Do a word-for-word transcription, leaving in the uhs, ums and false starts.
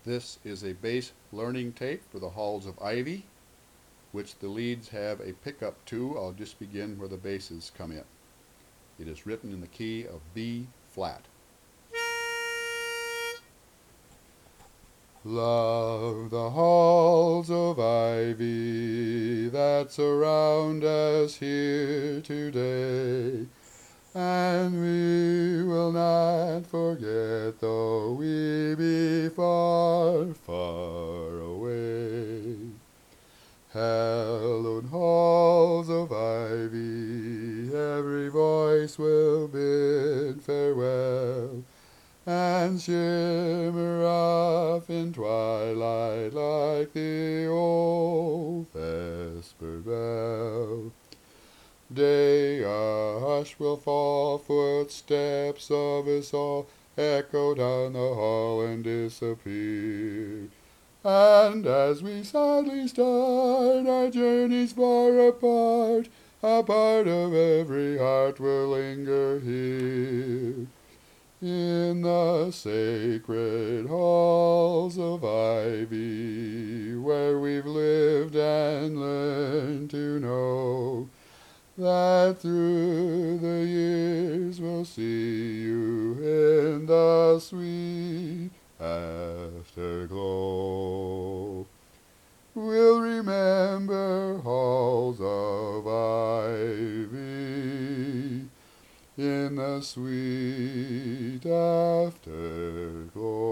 This is a bass learning tape for the Halls of Ivy, which the leads have a pickup to. I'll just begin where the basses come in. It is written in the key of B flat. Love the halls of ivy that surround us here today, and we will not forget though we be far, far away. Hallowed halls of ivy, every voice will bid farewell, and shimmer off in twilight like the old vesper bell. Day, a hush will fall, footsteps of us all echo down the hall and disappear. And as we sadly start our journeys far apart, a part of every heart will linger here, in the sacred halls of ivy, where we've lived and learned to know that through the years we'll see you in the sweet afterglow. We'll remember halls of ivy in the sweet afterglow.